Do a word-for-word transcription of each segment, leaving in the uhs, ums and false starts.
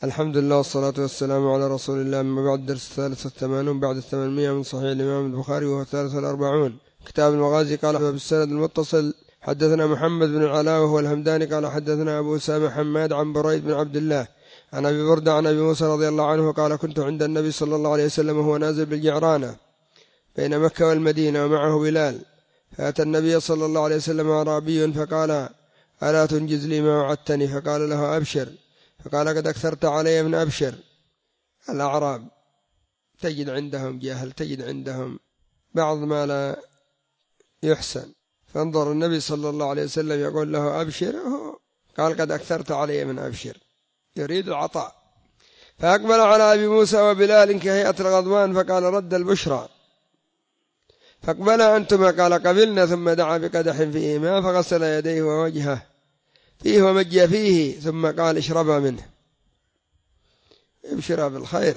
الحمد لله والصلاة والسلام على رسول الله. أما بعد، الدرس الثالث والثمانون بعد الثمانمائة من صحيح الإمام البخاري وهو الثالث والأربعون، كتاب المغازي. قال بالسند المتصل حدثنا محمد بن العلاء وهو الهمداني قال حدثنا أبو أسامة حماد عن بريد بن عبد الله عن أبي بردة عن أبي موسى رضي الله عنه قال كنت عند النبي صلى الله عليه وسلم وهو نازل بالجعرانة بين مكة والمدينة ومعه بلال، فأتى النبي صلى الله عليه وسلم أعرابي فقال ألا تنجز لي ما وعدتني؟ فقال له أبشر، فقال قد أكثرت علي من أبشر. الأعراب تجد عندهم جهل، تجد عندهم بعض ما لا يحسن، فانظر النبي صلى الله عليه وسلم يقول له أبشر، قال قد أكثرت علي من أبشر، يريد العطاء. فأقبل على أبي موسى وبلال كهيئة الغضبان فقال رد البشرى، فاقبل أنتما، قال قبلنا، ثم دعا بقدح فيه ماء فغسل يديه ووجهه فيه ومجي فيه، ثم قال اشربا منه، ابشرا بالخير،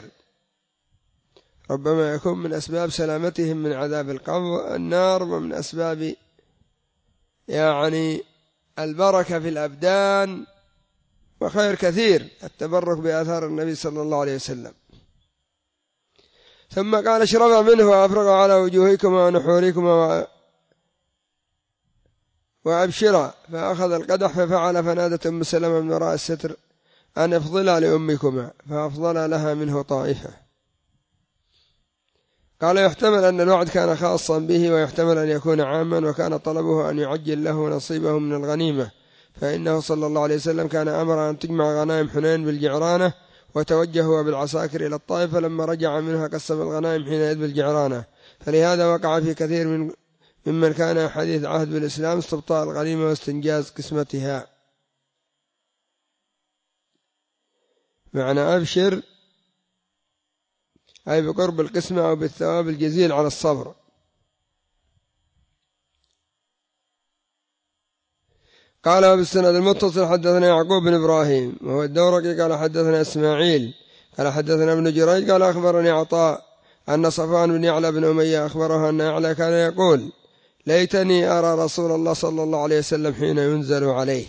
ربما يكون من أسباب سلامتهم من عذاب القبر النار، ومن أسباب يعني البركة في الأبدان وخير كثير التبرك بآثار النبي صلى الله عليه وسلم. ثم قال اشربا منه وأفرغ على وجوهكما ونحوركما وأبشرا، فأخذ القدح ففعل، فنادت أم سلمة من وراء الستر أن افضلا لأمكما، فأفضل لها منه طائفة. قال يحتمل أن الوعد كان خاصا به، ويحتمل أن يكون عاما، وكان طلبه أن يعجل له نصيبه من الغنيمة، فإنه صلى الله عليه وسلم كان أمر أن تجمع غنائم حنين بالجعرانة، وتوجه هو بالعساكر إلى الطائف، فلما رجع منها قسم الغنائم حينئذ بالجعرانة، فلهذا وقع في كثير من ممن كان حديث عهد بالإسلام استبطاء الغنيمة واستنجاز قسمتها. معنى أبشر أي بقرب القسمة أو بالثواب الجزيل على الصبر. قال وبالسند المتصل حدثنا يعقوب بن إبراهيم وهو الدورقي قال حدثنا إسماعيل قال حدثنا ابن جريج قال أخبرني عطاء أن صفوان بن يعلى بن أمية أخبره أن يعلى كان يقول ليتني أرى رسول الله صلى الله عليه وسلم حين ينزل عليه،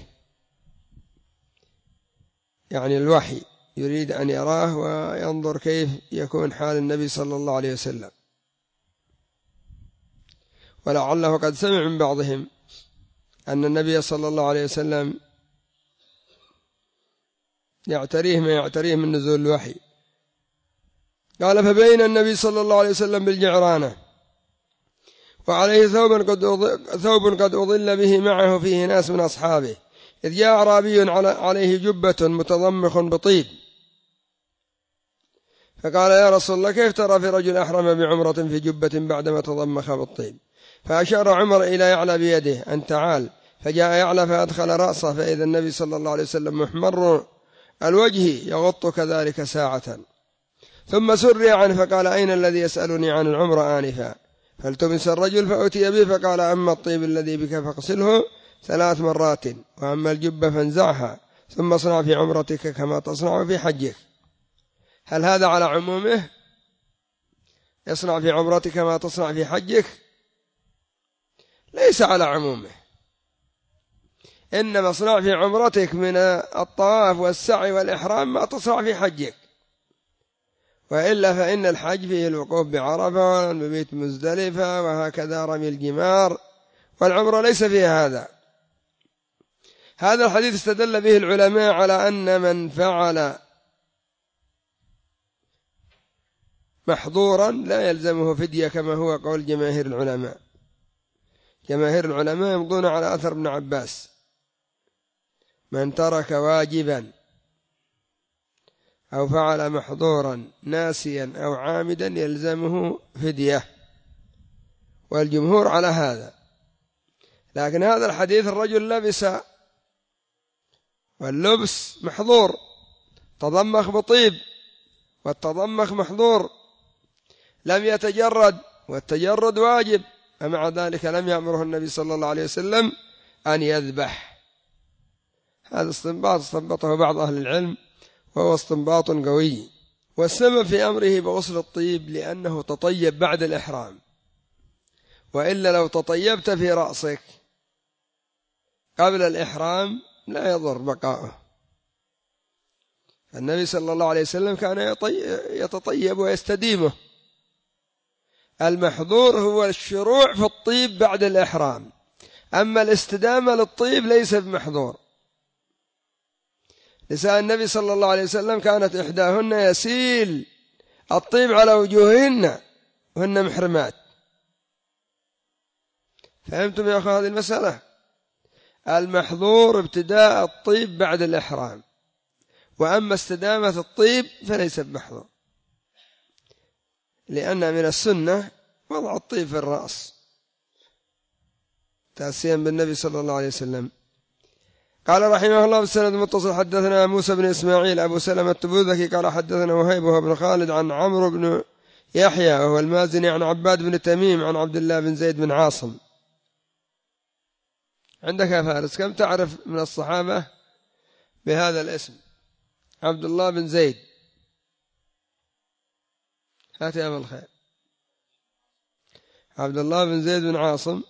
يعني الوحي، يريد أن يراه وينظر كيف يكون حال النبي صلى الله عليه وسلم، ولعله قد سمع من بعضهم أن النبي صلى الله عليه وسلم يعتريه ما يعتريه من نزول الوحي. قال فبين النبي صلى الله عليه وسلم بالجعرانة وعليه ثوب قد ثوب قد أضل به معه فيه ناس من أصحابه، إذ جاء أعرابي عليه جبة متضمخ بطيب، فقال يا رسول الله كيف ترى في رجل أحرم بعمرة في جبة بعدما تضمخ بالطيب؟ فأشار عمر إلى يعلى بيده أن تعال، فجاء يعلى فأدخل رأسه، فإذا النبي صلى الله عليه وسلم محمر الوجه يغط كذلك ساعة، ثم سري عنه فقال أين الذي يسألني عن العمر آنفا؟ فالتمس الرجل فأتي به، فقال أما الطيب الذي بك فاغسله ثلاث مرات، وأما الجبة فانزعها، ثم اصنع في عمرتك كما تصنع في حجك. هل هذا على عمومه؟ يصنع في عمرتك كما تصنع في حجك؟ ليس على عمومه، إنما اصنع في عمرتك من الطواف والسعي والإحرام ما تصنع في حجك، وإلا فإن الحج فيه الوقوف بعرفة والمبيت مزدلفة وهكذا رمي الجمار، والعمرة ليس فيها هذا. هذا الحديث استدل به العلماء على أن من فعل محظورا لا يلزمه فدية، كما هو قول جماهير العلماء. جماهير العلماء يمضون على أثر ابن عباس من ترك واجبا أو فعل محظورا ناسيا أو عامدا يلزمه فدية، والجمهور على هذا. لكن هذا الحديث الرجل لبس واللبس محظور، تضمخ بطيب والتضمخ محظور، لم يتجرد والتجرد واجب، ومع ذلك لم يأمره النبي صلى الله عليه وسلم أن يذبح. هذا استنباط استنبطه بعض أهل العلم وهو استنباط قوي. والسبب في أمره بغسل الطيب لأنه تطيب بعد الإحرام، وإلا لو تطيبت في رأسك قبل الإحرام لا يضر بقاؤه. النبي صلى الله عليه وسلم كان يتطيب ويستديمه. المحظور هو الشروع في الطيب بعد الإحرام، أما الاستدامة للطيب ليس بمحظور. نساء النبي صلى الله عليه وسلم كانت إحداهن يسيل الطيب على وجوههن وهن محرمات. فهمتم يا أخوة هذه المسألة؟ المحظور ابتداء الطيب بعد الإحرام، وأما استدامة الطيب فليس بمحظور، لأن من السنة وضع الطيب في الرأس تأسيا بالنبي صلى الله عليه وسلم. قال رحمه الله بالسند المتصل حدثنا موسى بن إسماعيل أبو سلمة التبوذكي قال حدثنا وهيب بن خالد عن عمرو بن يحيى وهو المازني عن عباد بن تميم عن عبد الله بن زيد بن عاصم. عندك يا فارس كم تعرف من الصحابة بهذا الاسم؟ عبد الله بن زيد، هات يا أبا الخير. عبد الله بن زيد بن عاصم،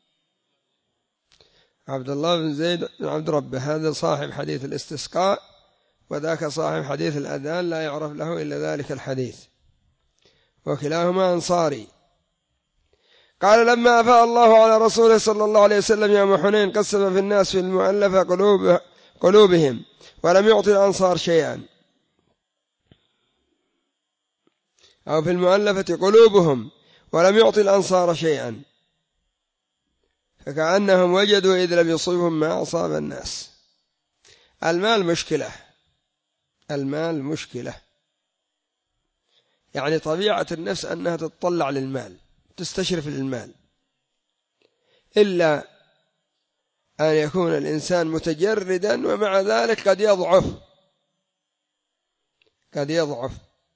عبد الله بن زيد بن عبد ربه، هذا صاحب حديث الاستسقاء، وذاك صاحب حديث الأذان لا يعرف له إلا ذلك الحديث، وكلاهما أنصاري. قال لما أفاء الله على رسوله صلى الله عليه وسلم يوم حنين قسم في الناس في المؤلفة قلوب قلوبهم ولم يعطي الأنصار شيئا، أو في المؤلفة قلوبهم ولم يعطي الأنصار شيئا، فكأنهم وجدوا إذ لم يصيبهم ما أصاب الناس. المال مشكلة، المال مشكلة، يعني طبيعة النفس أنها تتطلع للمال، تستشرف للمال، إلا أن يكون الإنسان متجردا ومع ذلك قد يضعف، قد يضعف،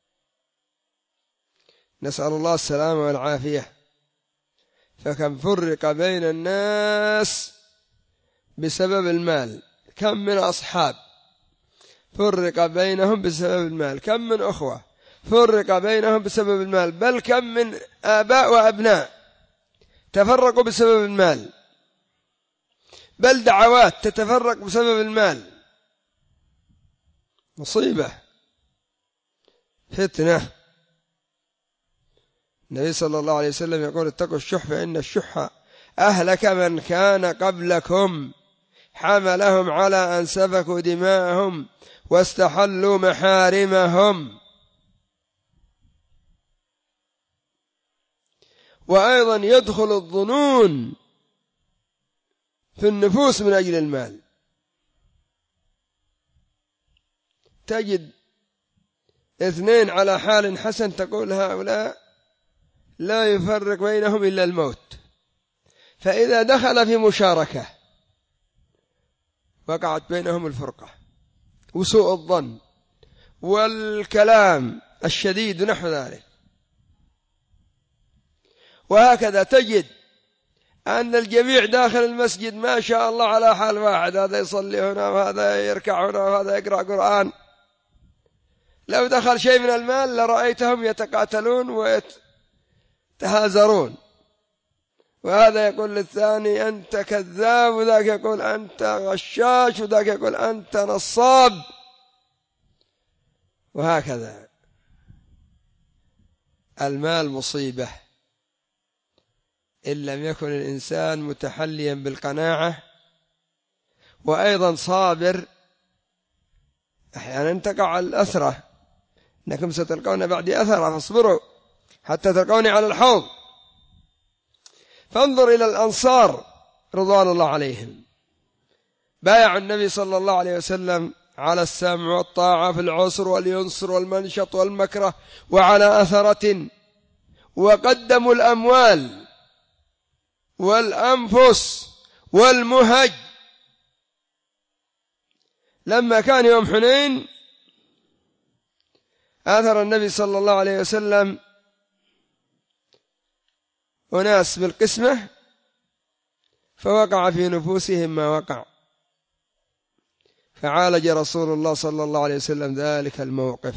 نسأل الله السلامة والعافية. فكم فرق بين الناس بسبب المال، كم من أصحاب فرق بينهم بسبب المال، كم من أخوة فرق بينهم بسبب المال، بل كم من آباء وأبناء تفرقوا بسبب المال، بل دعوات تتفرق بسبب المال. مصيبة، فتنة. النبي صلى الله عليه وسلم يقول اتقوا الشح فإن الشح أهلك من كان قبلكم حملهم على أن سفكوا دماءهم واستحلوا محارمهم. وأيضا يدخل الظنون في النفوس من أجل المال. تجد اثنين على حال حسن تقول هؤلاء لا يفرق بينهم إلا الموت، فإذا دخل في مشاركة وقعت بينهم الفرقة وسوء الظن والكلام الشديد نحو ذلك. وهكذا تجد أن الجميع داخل المسجد ما شاء الله على حال واحد، هذا يصلي هنا وهذا يركع هنا وهذا يقرأ قرآن، لو دخل شيء من المال لرأيتهم يتقاتلون ويتهازرون، وهذا يقول للثاني أنت كذاب، وذاك يقول أنت غشاش، وذاك يقول أنت نصاب، وهكذا. المال مصيبة إن لم يكن الإنسان متحليا بالقناعة، وأيضا صابر. أحيانا تقع الأثرة، إنكم ستلقون بعدي أثرة فاصبروا حتى تلقوني على الحوض. فانظر إلى الأنصار رضوان الله عليهم، بايعوا النبي صلى الله عليه وسلم على السمع والطاعة في العسر واليسر والمنشط والمكره وعلى أثرة، وقدموا الأموال والأنفس والمهج. لما كان يوم حنين آثر النبي صلى الله عليه وسلم أناس بالقسمة فوقع في نفوسهم ما وقع، فعالج رسول الله صلى الله عليه وسلم ذلك الموقف.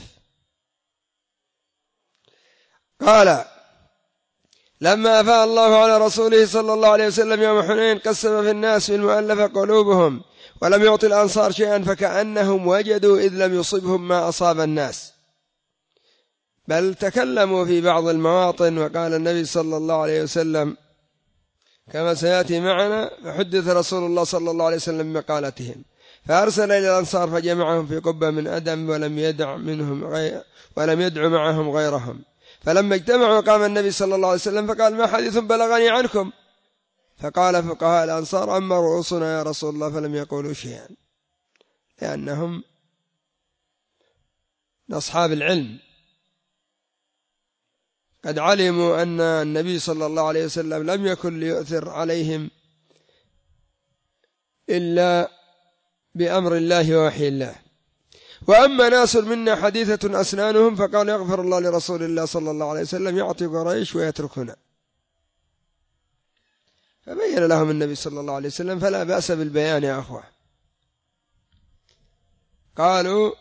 قال لما أفاء الله على رسوله صلى الله عليه وسلم يوم حنين قسم في الناس في المؤلفة قلوبهم ولم يعطي الأنصار شيئا فكأنهم وجدوا إذ لم يصبهم ما أصاب الناس، بل تكلموا في بعض المواطن. وقال النبي صلى الله عليه وسلم كما سيأتي معنا: فحدث رسول الله صلى الله عليه وسلم بمقالتهم، فأرسل إلى الأنصار فجمعهم في قبة من أدم ولم يدع منهم غير ولم يدع معهم غيرهم. فلما اجتمعوا قام النبي صلى الله عليه وسلم فقال: ما حديث بلغني عنكم؟ فقال فقهاء الأنصار: أما رؤوسنا يا رسول الله. فلم يقولوا شيئا، لأنهم أصحاب العلم، قد علموا أن النبي صلى الله عليه وسلم لم يكن ليؤثر عليهم إلا بأمر الله ووحي الله. وأما ناس منا حديثة أسنانهم فقال: يغفر الله لرسول الله صلى الله عليه وسلم يعطي قريش ويتركنا. فبين لهم النبي صلى الله عليه وسلم: فلا بأس بالبيان يا أخوة. قالوا: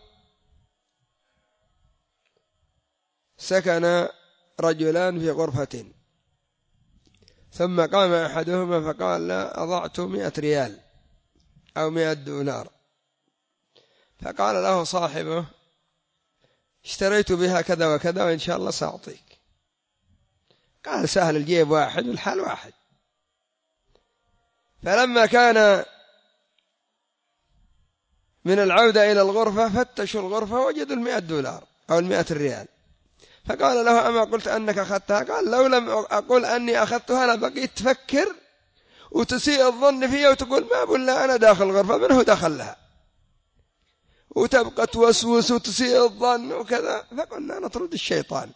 سكن رجلان في غرفة، ثم قام أحدهما فقال: لا، أضعت مئة ريال أو مئة دولار. فقال له صاحبه: اشتريت بها كذا وكذا وإن شاء الله سأعطيك. قال: سهل، الجيب واحد والحال واحد. فلما كان من العودة إلى الغرفة فتشوا الغرفة وجدوا المئة دولار أو المئة ريال. فقال له: أما قلت أنك أخذتها؟ قال: لو لم أقول أني أخذتها لبقيت تفكر وتسيء الظن فيها وتقول ما بالله أنا داخل الغرفة من هو دخل لها، وتبقى توسوس وتسيء الظن وكذا. فقلنا نطرد الشيطان.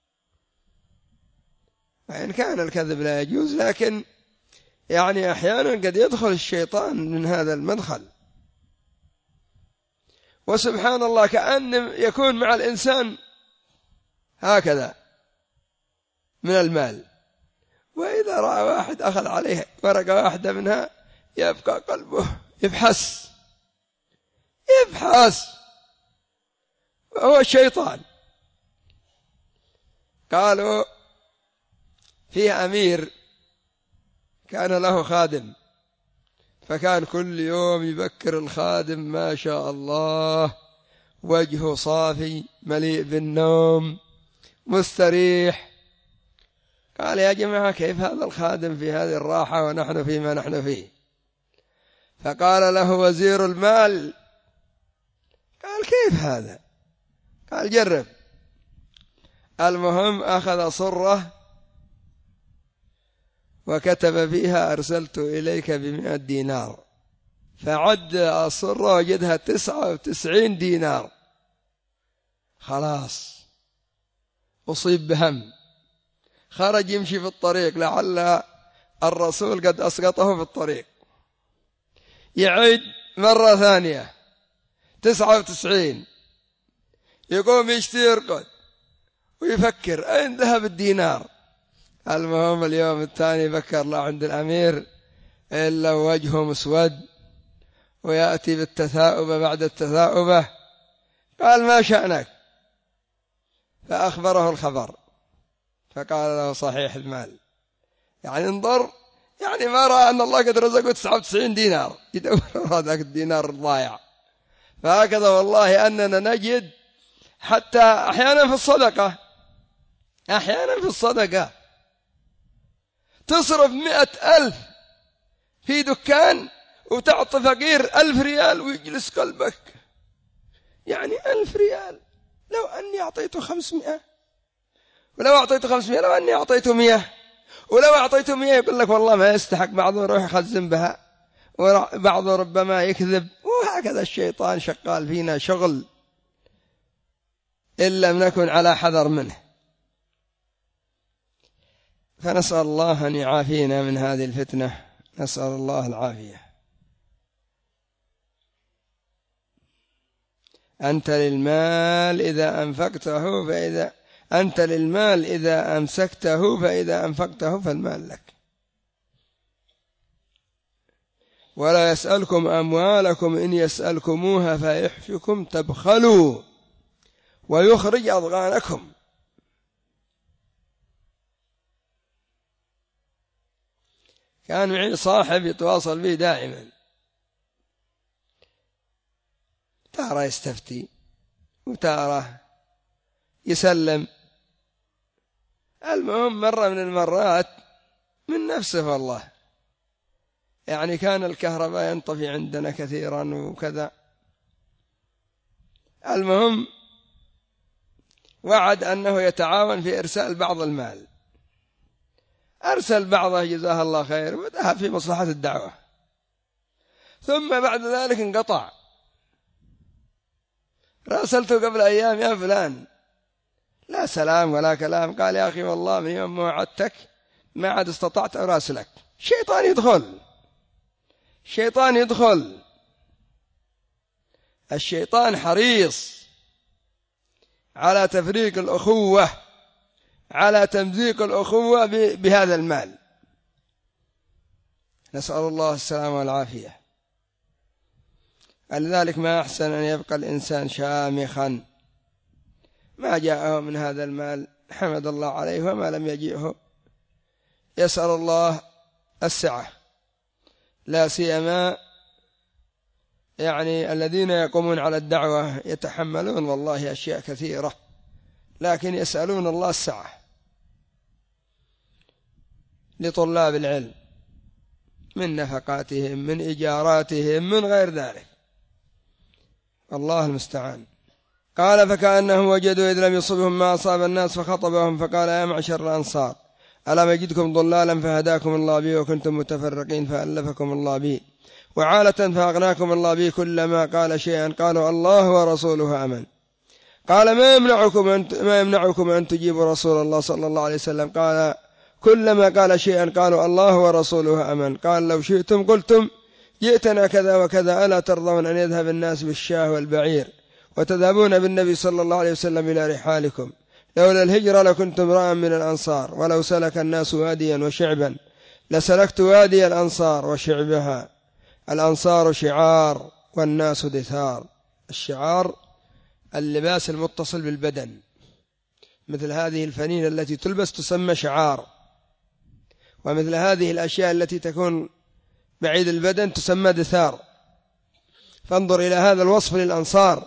وإن كان الكذب لا يجوز، لكن يعني أحيانا قد يدخل الشيطان من هذا المدخل. وسبحان الله كأن يكون مع الإنسان هكذا من المال، وإذا رأى واحد أخذ عليه ورقة واحدة منها يبقى قلبه يبحث يبحث وهو الشيطان. قالوا: فيه أمير كان له خادم، فكان كل يوم يبكر الخادم ما شاء الله، وجهه صافي مليء بالنوم مستريح. قال: يا جماعة كيف هذا الخادم في هذه الراحة ونحن فيما نحن فيه؟ فقال له وزير المال: قال: كيف هذا؟ قال: جرب. المهم أخذ صرة وكتب فيها: أرسلت إليك بمئة دينار. فعد الصرة وجدها تسعة وتسعين دينار. خلاص أصيب بهم، خرج يمشي في الطريق لعل الرسول قد أسقطه في الطريق. يعيد مرة ثانية تسعة وتسعين، يقوم يشتي يرقد ويفكر أين ذهب الدينار. المهم اليوم الثاني بكر لا عند الأمير إلا وجهه مسود ويأتي بالتثاؤب بعد التثاؤبة. قال: ما شأنك؟ فأخبره الخبر. فقال له: صحيح المال. يعني انظر، يعني ما رأى أن الله قد رزقه تسعة وتسعين دينار يدور هذاك الدينار الضايع. فهكذا والله أننا نجد حتى أحيانا في الصدقة، أحيانا في الصدقة تصرف مئة ألف في دكان وتعطي فقير ألف ريال ويجلس قلبك، يعني ألف ريال لو أني أعطيته خمسمائة، ولو أعطيته خمسمائة لو أني أعطيته مئة، ولو أعطيته مئة يقول لك والله ما يستحق، بعضه يروح يخزن بها وبعضه ربما يكذب. وهكذا الشيطان شغال فينا شغل إن لم نكن على حذر منه. فنسأل الله أن يعافينا من هذه الفتنة، نسأل الله العافية. أنت للمال إذا أنفقته فإذا أنت للمال إذا أمسكته فإذا أنفقته فالمال لك. ولا يسألكم أموالكم إن يسألكموها فيحفكم تبخلوا ويخرج أضغانكم. كان معي صاحب يتواصل به دائما، تارة يستفتي وتارة يسلم. المهم مرة من المرات من نفسه والله، يعني كان الكهرباء ينطفي عندنا كثيرا وكذا. المهم وعد أنه يتعاون في إرسال بعض المال، أرسل بعضه جزاه الله خير وذهب في مصلحة الدعوة، ثم بعد ذلك انقطع. راسلته قبل أيام: يا فلان، لا سلام ولا كلام. قال: يا أخي والله من يوم ما وعدتك ما عاد استطعت أراسلك. شيطان يدخل، شيطان يدخل. الشيطان حريص على تفريق الأخوة، على تمزيق الأخوة بهذا المال. نسأل الله السلامة والعافية. لذلك ما أحسن أن يبقى الإنسان شامخا، ما جاءه من هذا المال حمد الله عليه، وما لم يجئه يسأل الله السعة، لا سيما يعني الذين يقومون على الدعوة يتحملون والله أشياء كثيرة، لكن يسألون الله السعة لطلاب العلم من نفقاتهم، من إيجاراتهم، من غير ذلك. الله المستعان. قال: فكأنهم وجدوا إذ لم يصبهم ما أصاب الناس فخطبهم فقال: يا معشر الأنصار، ألم يجدكم ضلالا فهداكم الله بي، وكنتم متفرقين فألفكم الله بي، وعالة فأغناكم الله بي. كلما قال شيئا قالوا: الله ورسوله أمن. قال: ما يمنعكم أن ما يمنعكم أن تجيبوا رسول الله صلى الله عليه وسلم؟ قال: كلما قال شيئا قالوا: الله ورسوله أمن. قال: لو شئتم قلتم جئتنا كذا وكذا، ألا ترضون أن يذهب الناس بالشاه والبعير وتذهبون بالنبي صلى الله عليه وسلم إلى رحالكم؟ لولا الهجرة لكنت امرأ من الأنصار، ولو سلك الناس واديا وشعبا لسلكت وادي الأنصار وشعبها. الأنصار شعار والناس دثار. الشعار اللباس المتصل بالبدن، مثل هذه الفنين التي تلبس تسمى شعار، ومثل هذه الأشياء التي تكون بعيد البدن تسمى دثار. فانظر إلى هذا الوصف للأنصار: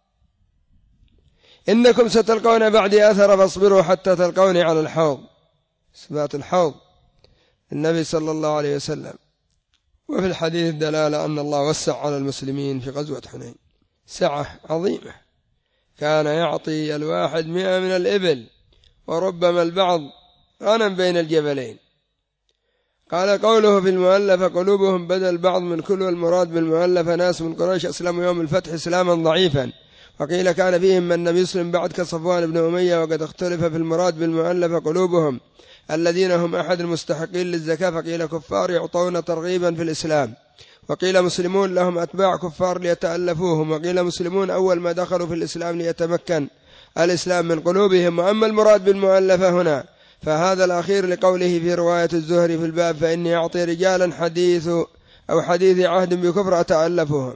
إنكم ستلقون بعدي أثر فاصبروا حتى تلقوني على الحوض. إثبات الحوض النبي صلى الله عليه وسلم. وفي الحديث دلالة أن الله وسع على المسلمين في غزوة حنين سعة عظيمة، كان يعطي الواحد مئة من الإبل، وربما البعض غنم بين الجبلين. قال: قوله في المؤلفة قلوبهم بدل بعض من كل، والمراد بالمؤلفة ناس من قريش أسلموا يوم الفتح إسلاما ضعيفا، وقيل كان فيهم من لم يسلم بعد كصفوان بن أمية. وقد اختلف في المراد بالمؤلفة قلوبهم الذين هم أحد المستحقين للزكاة، فقيل كفار يعطون ترغيبا في الإسلام، وقيل مسلمون لهم أتباع كفار ليتألفوهم، وقيل مسلمون أول ما دخلوا في الإسلام ليتمكن الإسلام من قلوبهم. وأما المراد بالمؤلفة هنا فهذا الأخير لقوله في رواية الزهري في الباب: فإني أعطي رجالا حديث أو حديث عهد بكفر أتألفهم.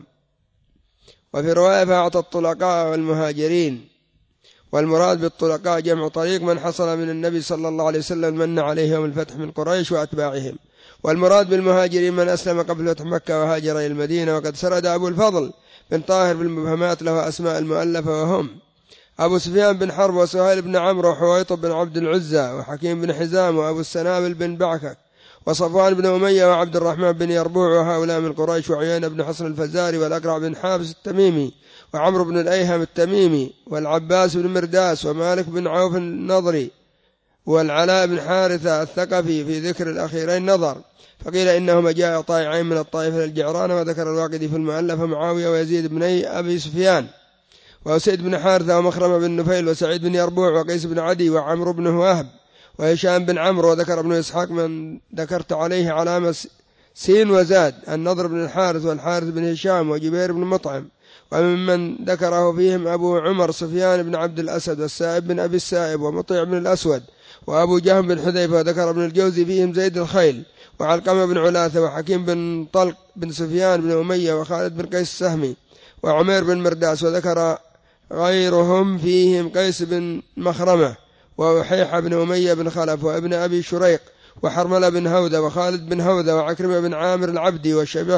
وفي رواية: فأعطى الطلقاء والمهاجرين. والمراد بالطلقاء جمع طريق من حصل من النبي صلى الله عليه وسلم من عليه يوم الفتح من قريش وأتباعهم. والمراد بالمهاجرين من أسلم قبل فتح مكة وهاجر إلى المدينة. وقد سرد أبو الفضل بن طاهر في المبهمات له أسماء المؤلفة، وهم أبو سفيان بن حرب، وسهيل بن عمرو، وحويطب بن عبد العزى، وحكيم بن حزام، وأبو السنابل بن بعكك، وصفوان بن أمية، وعبد الرحمن بن يربوع، وهؤلاء من قريش، وعيان بن حصن الفزاري، والأقرع بن حابس التميمي، وعمرو بن الأيهم التميمي، والعباس بن مرداس، ومالك بن عوف النضري، والعلاء بن حارثة الثقفي. في ذكر الأخيرين نظر، فقيل إنهما جاء طائعين من الطائفة الجعران. وذكر الواقدي في المؤلفة معاوية ويزيد بن أبي سفيان، وسيد بن حارثة، ومخرم بن نفيل، وسعيد بن يربوع، وقيس بن عدي، وعمرو بن وهب، وهشام بن عمرو. وذكر ابن إسحاق من ذكرت عليه علامة سين وزاد: النضر بن الحارث، والحارث بن هشام، وجبير بن مطعم. وممن ذكره فيهم أبو عمر سفيان بن عبد الأسد، والسائب بن أبي السائب، ومطيع بن الأسود، وأبو جهم بن حذيفة. وذكر ابن الجوزي فيهم زيد الخيل، وعلقمة بن علاثة، وحكيم بن طلق بن سفيان بن أمية، وخالد بن قيس السهمي، وعمير بن مرداس. وذكر غيرهم فيهم قيس بن مخرمة، ووحيحة بن أمية بن خلف، وابن أبي شريق، وحرملة بن هودة، وخالد بن هودة، وعكرمة بن عامر العبدي، وشبه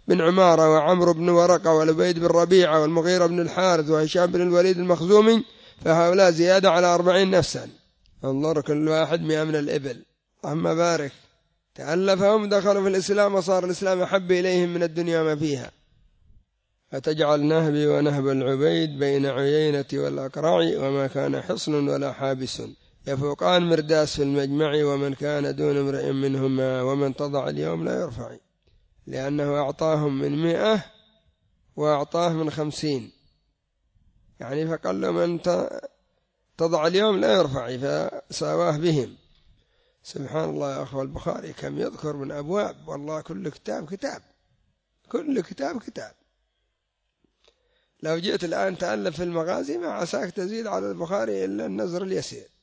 بن عمارة وعمرو بن ورقة والعبيد بن ربيعة والمغيرة بن الحارث وهشام بن الوليد المخزومي، فهؤلاء زيادة على أربعين نفسا. انظر كل واحد مئة من الإبل. اللهم بارك. تألفهم دخلوا في الإسلام وصار الإسلام أحب إليهم من الدنيا ما فيها. فتجعل نهبي ونهب العبيد بين عيينة والأقرع، وما كان حصن ولا حابس، يفوقان مرداس في المجمع، ومن كان دون امرئ منهما، ومن تضع اليوم لا يرفع، لأنه أعطاهم من مئة وأعطاه من خمسين، يعني فقال له من تضع اليوم لا يرفع، فساواه بهم. سبحان الله يا أخوة، البخاري كم يذكر من أبواب، والله كل كتاب كتاب، كل كتاب كتاب. لو جئت الآن تألف في المغازي ما عساك تزيد على البخاري إلا النظر اليسير.